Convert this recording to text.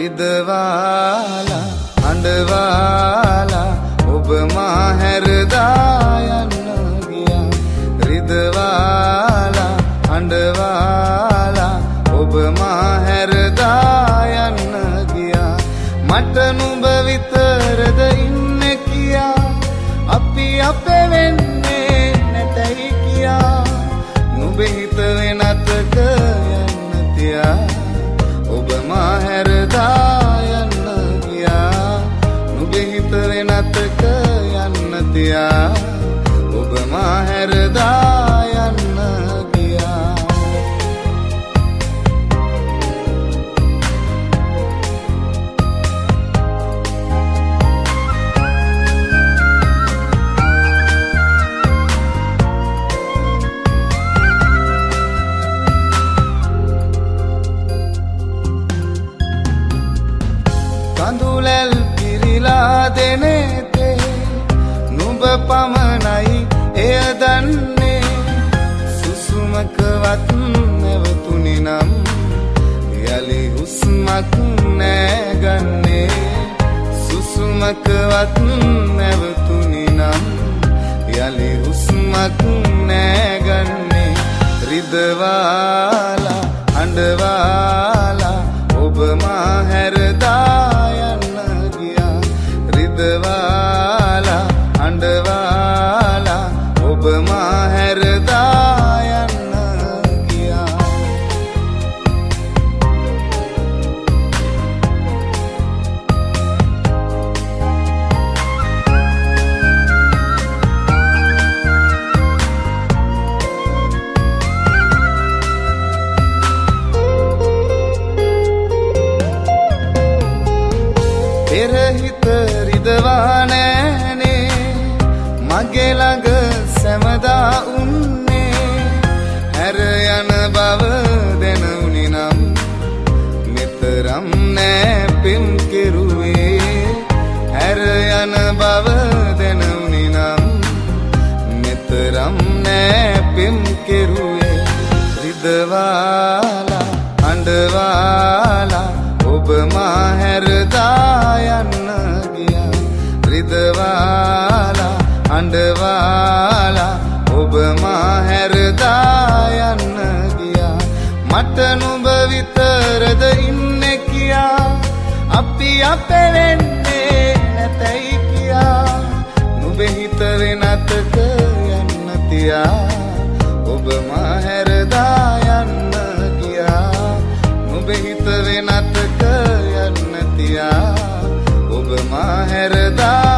රිදවාලා අඬවාලා ඔබ මා හැරදා යන්න ගියා. රිදවාලා අඬවාලා ඔබ මා හැරදා යන්න ගියා. මට නුඹ විතරද ඉන්නේ කියා අපි අපේ වෙන්නේ නැතයි කියා. නුඹේ හිත වෙනතක යන්න තියා ඔබ මා හැරදා යන්න ගියා. නුඹේ හිත වෙනතක යන්න තියා ඔබ මා හැරදා යන්න ගියා. කඳුලැල් පිරිලා දෙනේතේ නුඹ පමණයි එය දන්නේ. සුසුමකවත් නැවතුනි නම් යලි හුස්මක් නැගන්නේ. සුසුමකවත් නැවතුනි නම් යලි හුස්මක් නැගන්නේ. රිදවාලා අඬවාලා ඔබ මා හැරදා යන්න ගියා. රිදවාලා අඬවාලා ඔබ මා හැරදා යන්න ගියා. පෙරහිත රිදවා නෑනේ මගේ ළඟ සැමදා උන්නේ. හැර යන බව දැනුනි නම් මෙතරම් නෑ පෙම් කෙරුවේ. හැර යන බව දැනුනි නම් මෙතරම් නෑ පෙම් කෙරුවේ. රිදවාලා අඬවාලා ඔබ මා හැරදා යන්න ගියා. රිදවාලා අඬවාලා ඔබ මා හැරදා යන්න ගියා. මට නුඹ විතරද ඉන්නේ කියා අපි අපේ වෙන්නේ නැතයි කියා. නුඹේ හිත වෙනතක යන්න තියා ඔබ මා හැරදා යන්න ගියා. නුඹේ හිත වෙනතක යන්න තියා ඔබ මා හැරදා